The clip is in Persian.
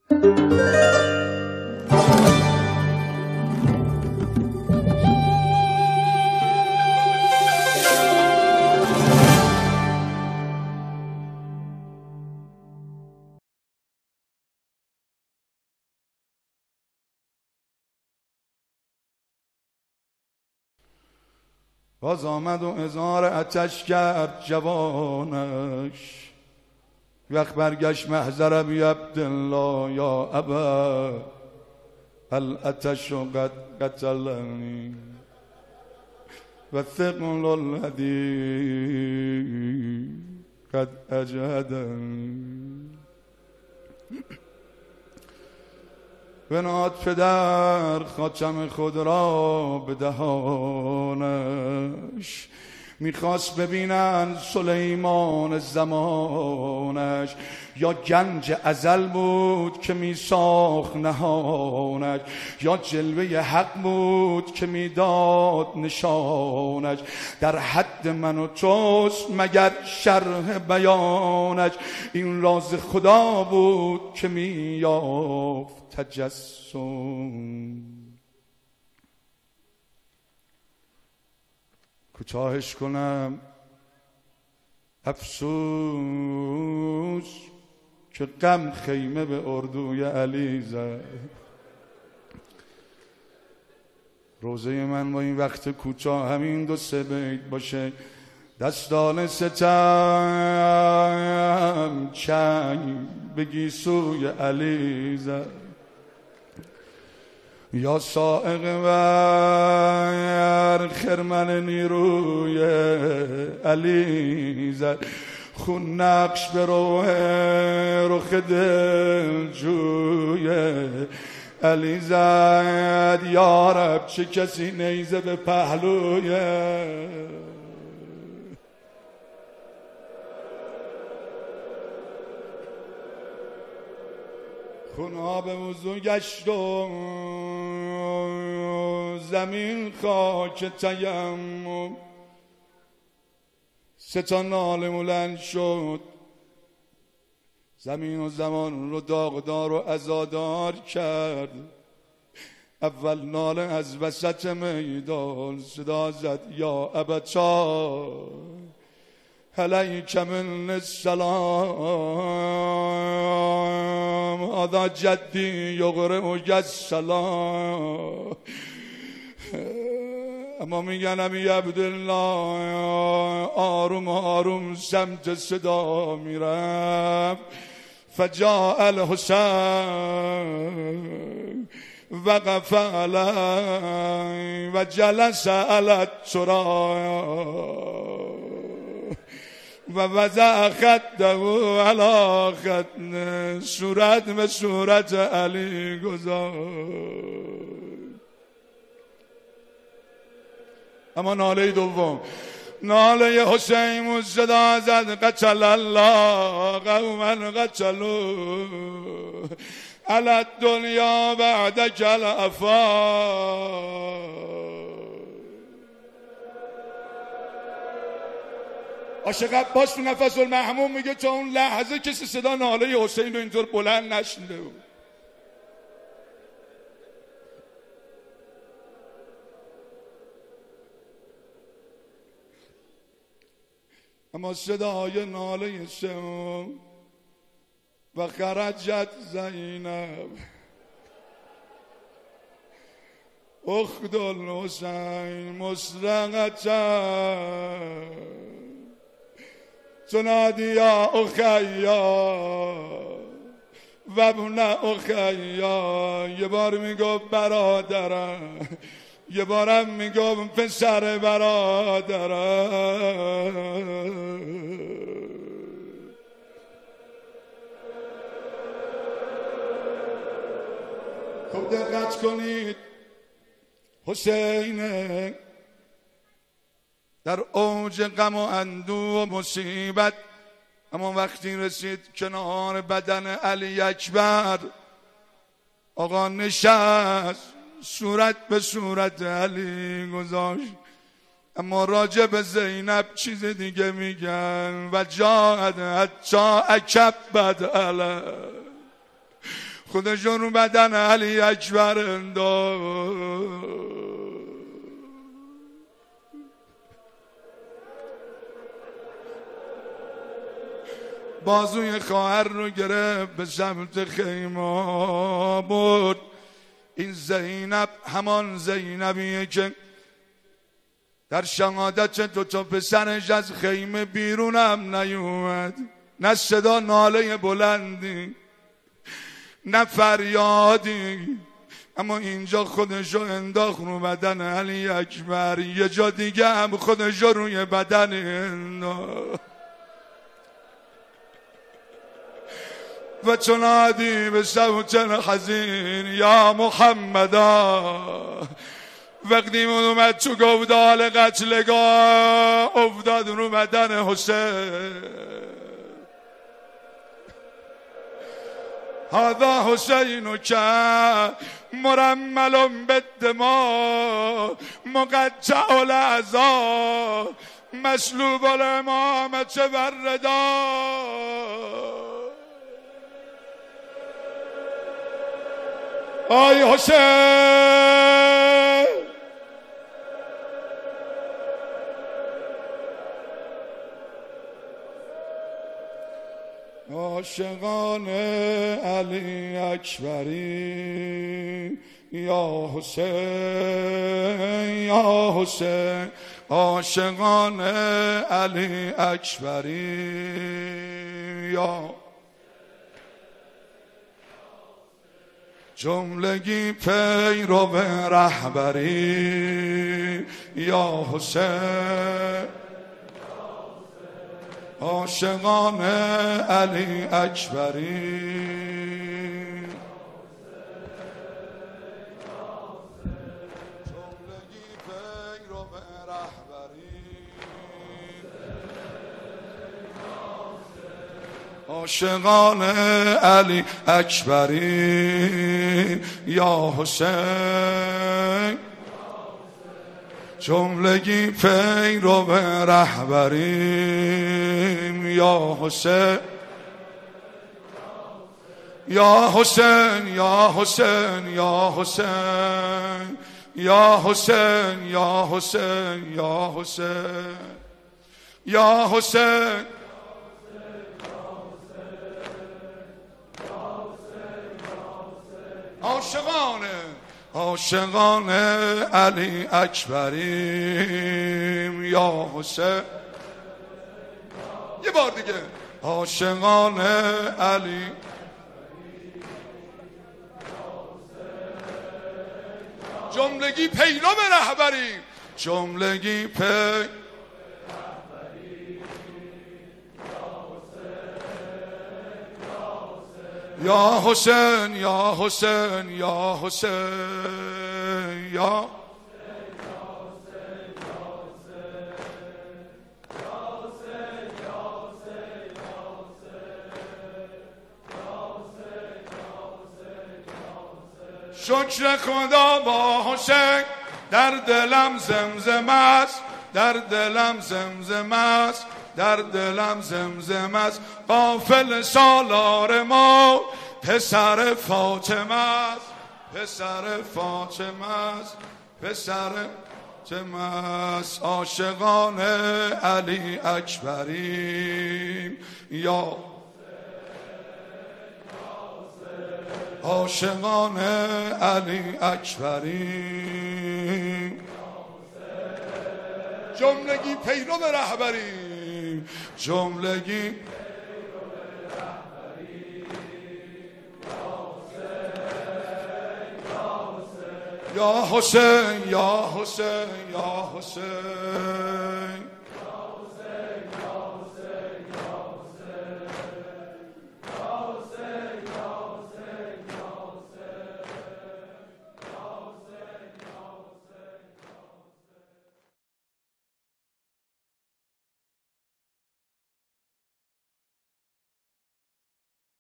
باز آمد و هزار آتش کرد جوانش، وقت برگشت محضر بی عبدالله یا ابا الاتش قد قتلنی و ثقل الذی قد اجهدنی. بنهاد پدر خاتم خود را به دهانش، میخواست ببینن سلیمان زمانش یا گنج ازل بود که میساخت نهانش، یا جلوه حق بود که میداد نشانش. در حد من و توست مگر شرح بیانش، این راز خدا بود که میافت تجسم. کوتاهش کنم افسوس که غم خیمه به اردوی علی زد. روزه من با این وقت کوتاه همین 2-3 بیت باشه. دستان ستم چنگ به گیسوی علی زد، یا سائق ور خرمن نیروی علی زد. خون نقش به روح رخ دل جوی علی زد. یا رب چه کسی نیزه به پهلوی خونها به وضو گشت و زمین خاک تیمم. 3 ناله بلند شد، زمین و زمان رو داغدار و عزادار کرد. اول ناله از وسط میدان صدا زد، یا ابتا علیک من السلام، هذا جدی یقرئک السلام. اما میگن ابی عبدالله آروم آروم سمت صدا میرم. فجاء الحسین وقف علی و جلس علی التراب و وضع خده علی خد، صورت به صورت علی گذاشت. اما ناله دوم، ناله حسین صدا زد، قتل الله قوما قتلوا علی الدنیا بعدک الافا. عاشق عباس تو نفس المحموم میگه تا اون لحظه کسی صدا ناله حسین رو اینطور بلند نشنیده بود. اما صدای ناله سوم، و خرجت زینب اخت الحسین مسرقتا تنادی یا اخیا و ابن اخیا. یه بار میگفت برادرم، یه بارم میگفت پسر برادرم. خب دقت کنید، حسین در اوج غم و اندوه و مصیبت، اما وقتی رسید کنار بدن علی اکبر، آقا نشست، صورت به صورت علی گذاشت. اما راجع به زینب چیز دیگه میگن، و جاهد حتی اکبد علی. خودشون رو بدن علی اکبر انداخت. بازوی خواهر رو گرفت به سمت خیمه برد. این زینب همان زینبیه که در شهادت دوتا پسرش از خیمه بیرونم نیومد، نه صدا ناله بلندی نه فریادی، اما اینجا خودشو انداخت رو بدن علی اکبر، یه جا دیگه هم خودشو روی بدن انداخت و تنادی به صوت حزین یا محمدا. وقتی اومد تو گودال قتلگاه افتاد رو بدن حسین. هذا حسین که مرمل بالدماء مقطع الاعضاء مسلوب الامامة والرداء. آی حسین، عاشقان علی اکبری یا حسین یا حسین، عاشقان علی اکبری یا جملگی پیرو رهبری یا حسین، عاشقان علی اکبری جملگی پیرو رهبری، عاشقان علی اکبری یا حسین، جملگی پیرو رهبریم یا حسین یا حسین یا حسین یا حسین یا حسین یا حسین یا حسین یا حسین عاشقان علی اکبریم یا حسین. یه بار دیگه عاشقان علی جملگی پیرو رهبریم، جملگی یا حسین یا حسین یا حسین یا شکر خدا با حسین در دلم زمزم است، در دلم زمزم است، در دلم زمزم است. قافل سالار ما پسر فاطمه است، پسر فاطمه است، پسر فاطمه است. عاشقان علی اکبریم یا عاشقان علی اکبریم، جملگی پیرو رهبریم، جملگی یا حسین یا حسین یا حسین